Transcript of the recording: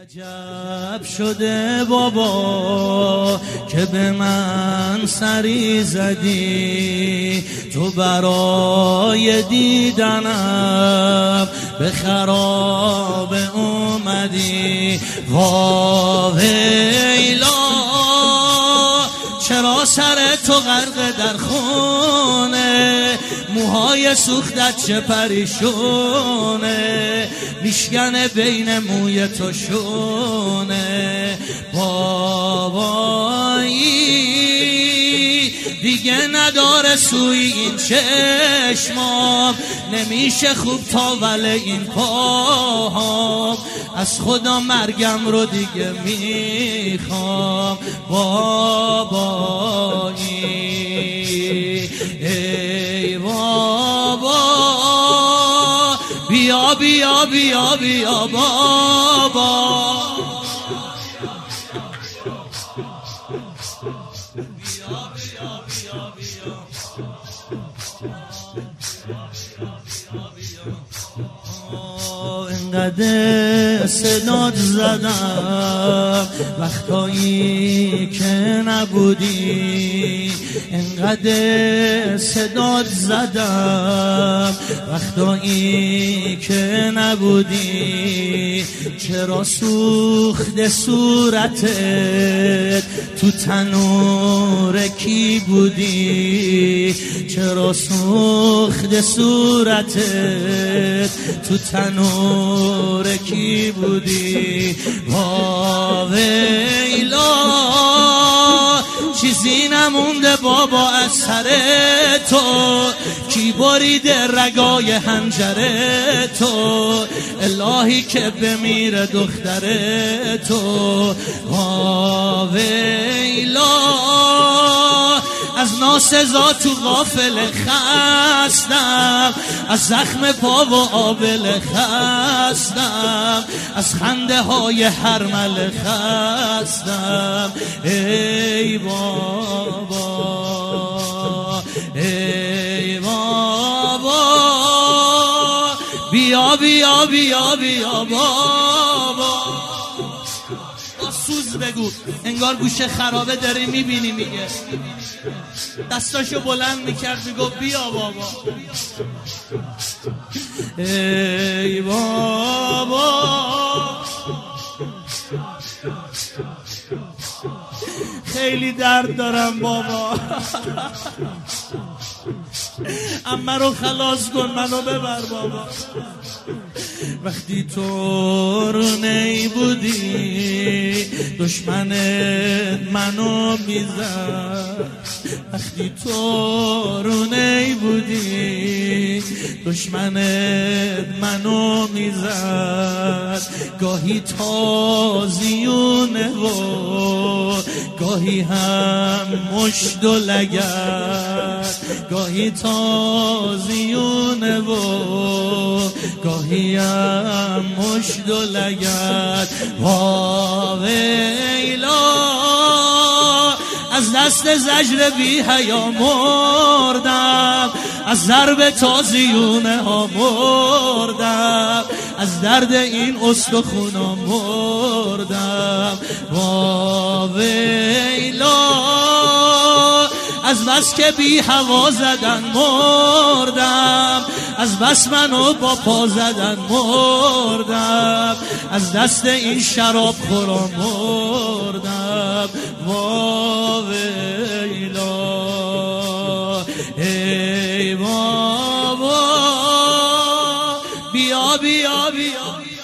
عجب شده بابا که به من سری زدی، تو برای دیدنم به خراب اومدی. واویلا چرا سر تو غرق در خونه، موهای سوختت چه پریشونه، میشکنه بین موی تو شونه. بابایی دیگه نداره سوی این چشمام، نمیشه خوب تاول این پاهام، از خدا مرگم رو دیگه میخوام. بابایی ای بابا بیا بیا بیا بیا بابا، انقدر صدات زدم وقتایی که نبودی، انقدر صدات زدم وقتایی که نبودی. چرا سوخت صورتت تو تنور کی بودی، چرا سوخت صورتت تو تنور کی بودی. واویلا چیزی نمونده بابا از سر تو، کی بریده رگای حنجره تو، الهی که بمیره دختر تو. واویلا از ناسزا تو غافل خستم، از زخم پا و آبل خستم، از خنده های هرمل خستم. ای بابا ای بابا بیا بیا بیا بیا بابا. سوز بگو، انگار گوشه خرابه داری میبینی، میگه دستاشو بلند میکرد میگو بیا بابا. ای بابا خیلی درد دارم بابا، اما رو خلاص کن، منو ببر بابا. وقتی تو رو نی بودی دشمنت منو میزد، وقتی تو رو نی بودی دشمنت منو میزد. گاهی تازیونه و گاهی هم مشت و لگد، گاهی تازیونه و گاهی هم مشت و لگد. واویلا از دست زجر بی حیا مردم، از ضرب تازیونه ها مردم، از درد این استخونا مردم. واویلا از بس که بی هوا زدن مردم، از بس منو با پا زدن مردم، از دست این شراب خورا مردم. واویلا ای بابا بیا بیا بیا